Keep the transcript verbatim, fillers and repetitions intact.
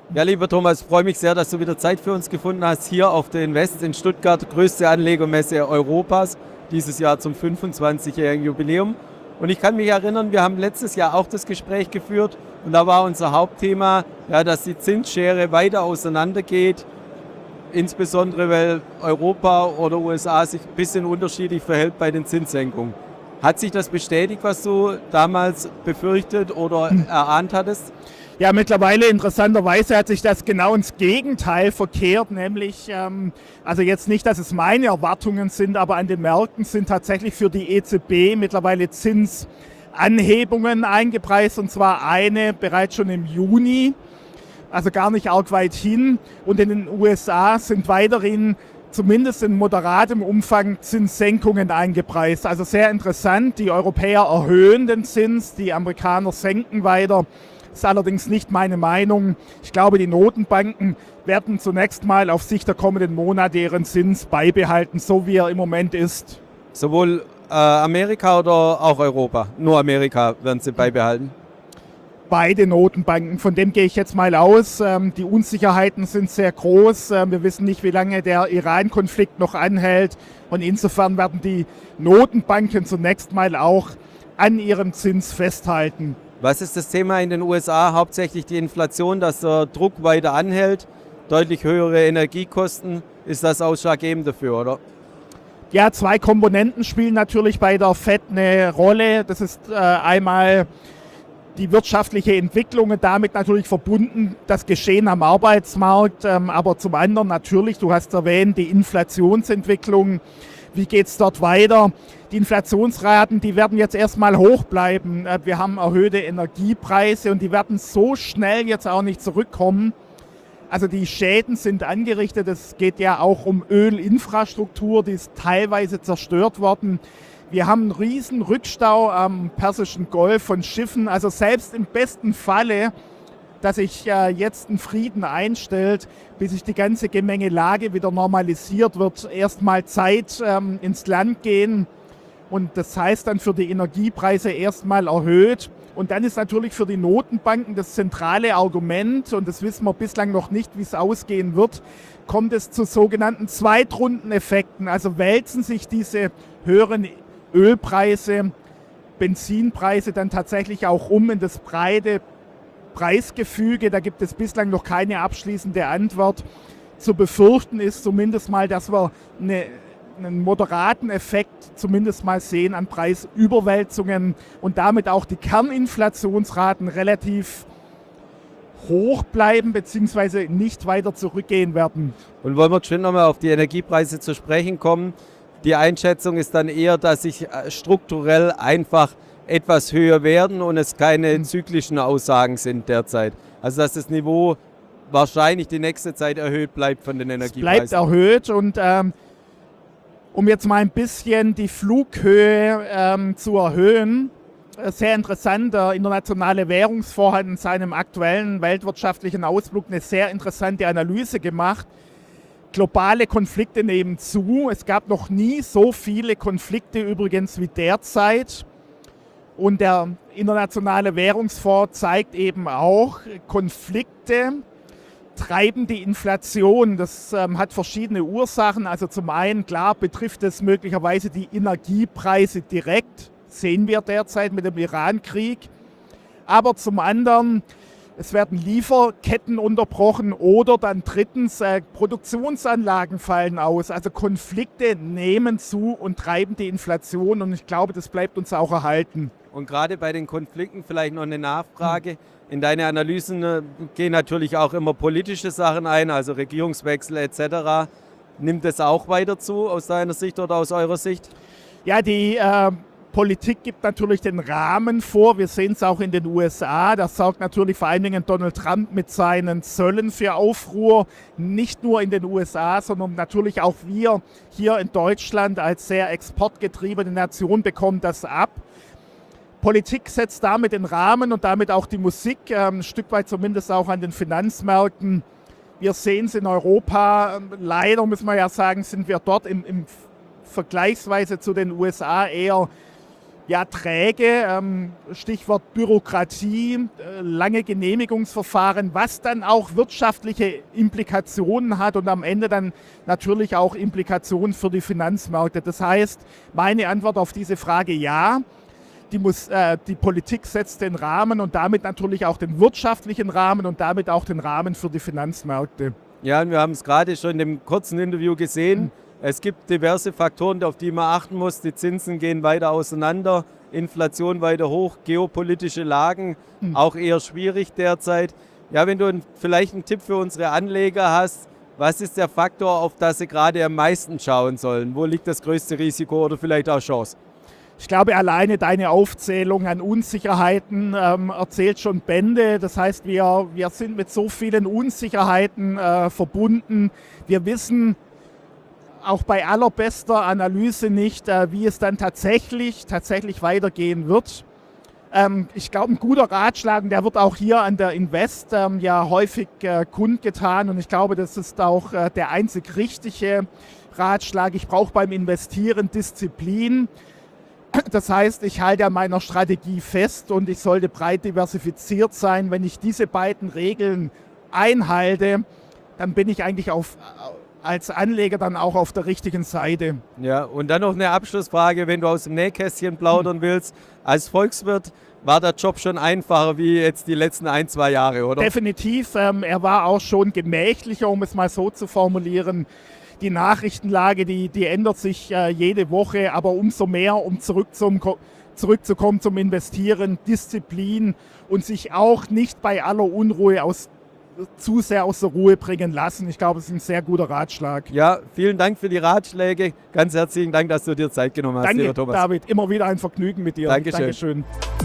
Ja, lieber Thomas, ich freue mich sehr, dass du wieder Zeit für uns gefunden hast, hier auf der Invest in Stuttgart, größte Anlegermesse Europas, dieses Jahr zum fünfundzwanzigjährigen Jubiläum. Und ich kann mich erinnern, wir haben letztes Jahr auch das Gespräch geführt und da war unser Hauptthema, ja, dass die Zinsschere weiter auseinandergeht, insbesondere weil Europa oder U S A sich ein bisschen unterschiedlich verhält bei den Zinssenkungen. Hat sich das bestätigt, was du damals befürchtet oder erahnt hattest? Ja, mittlerweile interessanterweise hat sich das genau ins Gegenteil verkehrt, nämlich, ähm, also jetzt nicht, dass es meine Erwartungen sind, aber an den Märkten sind tatsächlich für die E Z B mittlerweile Zinsanhebungen eingepreist, und zwar eine bereits schon im Juni, also gar nicht arg weit hin, und in den U S A sind weiterhin zumindest in moderatem Umfang Zinssenkungen eingepreist. Also sehr interessant, die Europäer erhöhen den Zins, die Amerikaner senken weiter. Das ist allerdings nicht meine Meinung. Ich glaube, die Notenbanken werden zunächst mal auf Sicht der kommenden Monate ihren Zins beibehalten, so wie er im Moment ist. Sowohl äh, Amerika oder auch Europa? Nur Amerika werden sie beibehalten? Beide Notenbanken, von dem gehe ich jetzt mal aus. Ähm, die Unsicherheiten sind sehr groß. Ähm, wir wissen nicht, wie lange der Iran-Konflikt noch anhält. Und insofern werden die Notenbanken zunächst mal auch an ihrem Zins festhalten. Was ist das Thema in den U S A? Hauptsächlich die Inflation, dass der Druck weiter anhält, deutlich höhere Energiekosten. Ist das ausschlaggebend dafür, oder? Ja, zwei Komponenten spielen natürlich bei der Fed eine Rolle. Das ist äh, einmal die wirtschaftliche Entwicklung und damit natürlich verbunden das Geschehen am Arbeitsmarkt. Ähm, aber zum anderen natürlich, du hast erwähnt, die Inflationsentwicklung. Wie geht es dort weiter? Die Inflationsraten, die werden jetzt erstmal hoch bleiben. Wir haben erhöhte Energiepreise und die werden so schnell jetzt auch nicht zurückkommen. Also die Schäden sind angerichtet. Es geht ja auch um Ölinfrastruktur, die ist teilweise zerstört worden. Wir haben einen riesen Rückstau am Persischen Golf von Schiffen. Also selbst im besten Falle, dass sich äh, jetzt ein Frieden einstellt, bis sich die ganze Gemengelage wieder normalisiert wird, erstmal Zeit ähm, ins Land gehen. Und das heißt dann für die Energiepreise erstmal erhöht. Und dann ist natürlich für die Notenbanken das zentrale Argument, und das wissen wir bislang noch nicht, wie es ausgehen wird, kommt es zu sogenannten Zweitrundeneffekten. Also wälzen sich diese höheren Ölpreise, Benzinpreise dann tatsächlich auch um in das breite Preisgefüge. Da gibt es bislang noch keine abschließende Antwort. Zu befürchten ist zumindest mal, dass wir eine, einen moderaten Effekt zumindest mal sehen an Preisüberwälzungen und damit auch die Kerninflationsraten relativ hoch bleiben bzw. nicht weiter zurückgehen werden. Und wollen wir schon nochmal auf die Energiepreise zu sprechen kommen? Die Einschätzung ist dann eher, dass sich strukturell einfach etwas höher werden und es keine zyklischen Aussagen sind derzeit. Also dass das Niveau wahrscheinlich die nächste Zeit erhöht bleibt von den Energiepreisen. Es bleibt erhöht, und ähm, um jetzt mal ein bisschen die Flughöhe ähm, zu erhöhen, sehr interessant, der Internationale Währungsfonds hat in seinem aktuellen weltwirtschaftlichen Ausblick eine sehr interessante Analyse gemacht. Globale Konflikte nehmen zu. Es gab noch nie so viele Konflikte übrigens wie derzeit. Und der Internationale Währungsfonds zeigt eben auch, Konflikte treiben die Inflation. Das ähm, hat verschiedene Ursachen. Also zum einen, klar, betrifft es möglicherweise die Energiepreise direkt. Sehen wir derzeit mit dem Iran-Krieg. Aber zum anderen, es werden Lieferketten unterbrochen oder dann drittens, äh, Produktionsanlagen fallen aus. Also Konflikte nehmen zu und treiben die Inflation, und ich glaube, das bleibt uns auch erhalten. Und gerade bei den Konflikten vielleicht noch eine Nachfrage. In deine Analysen äh, gehen natürlich auch immer politische Sachen ein, also Regierungswechsel et cetera. Nimmt das auch weiter zu aus deiner Sicht oder aus eurer Sicht? Ja, die äh, Politik gibt natürlich den Rahmen vor. Wir sehen es auch in den U S A. Das sorgt natürlich vor allen Dingen Donald Trump mit seinen Zöllen für Aufruhr. Nicht nur in den U S A, sondern natürlich auch wir hier in Deutschland als sehr exportgetriebene Nation bekommen das ab. Politik setzt damit den Rahmen und damit auch die Musik, ein Stück weit zumindest auch an den Finanzmärkten. Wir sehen es in Europa. Leider müssen wir ja sagen, sind wir dort im, im vergleichsweise zu den U S A eher ja, träge, ähm, Stichwort Bürokratie, äh, lange Genehmigungsverfahren, was dann auch wirtschaftliche Implikationen hat und am Ende dann natürlich auch Implikationen für die Finanzmärkte. Das heißt, meine Antwort auf diese Frage ja. Die, muss, äh, die Politik setzt den Rahmen und damit natürlich auch den wirtschaftlichen Rahmen und damit auch den Rahmen für die Finanzmärkte. Ja, und wir haben es gerade schon in dem kurzen Interview gesehen. Mhm. Es gibt diverse Faktoren, auf die man achten muss. Die Zinsen gehen weiter auseinander, Inflation weiter hoch, geopolitische Lagen mhm. auch eher schwierig derzeit. Ja, wenn du vielleicht einen Tipp für unsere Anleger hast, was ist der Faktor, auf das sie gerade am meisten schauen sollen? Wo liegt das größte Risiko oder vielleicht auch Chance? Ich glaube, alleine deine Aufzählung an Unsicherheiten ähm, erzählt schon Bände. Das heißt, wir, wir sind mit so vielen Unsicherheiten äh, verbunden. Wir wissen auch bei allerbester Analyse nicht, äh, wie es dann tatsächlich, tatsächlich weitergehen wird. Ähm, ich glaube, ein guter Ratschlag, und der wird auch hier an der Invest ähm, ja häufig äh, kundgetan. Und ich glaube, das ist auch äh, der einzig richtige Ratschlag. Ich brauche beim Investieren Disziplin. Das heißt, ich halte an meiner Strategie fest und ich sollte breit diversifiziert sein. Wenn ich diese beiden Regeln einhalte, dann bin ich eigentlich auf, als Anleger dann auch auf der richtigen Seite. Ja, und dann noch eine Abschlussfrage, wenn du aus dem Nähkästchen plaudern willst. Als Volkswirt war der Job schon einfacher wie jetzt die letzten ein, zwei Jahre, oder? Definitiv. Ähm, er war auch schon gemächlicher, um es mal so zu formulieren. Die Nachrichtenlage, die, die ändert sich äh, jede Woche, aber umso mehr, um zurück zum, zurückzukommen zum Investieren, Disziplin und sich auch nicht bei aller Unruhe aus, zu sehr aus der Ruhe bringen lassen. Ich glaube, es ist ein sehr guter Ratschlag. Ja, vielen Dank für die Ratschläge. Ganz herzlichen Dank, dass du dir Zeit genommen hast, Danke, lieber Thomas. David. Immer wieder ein Vergnügen mit dir. Dankeschön. Dankeschön.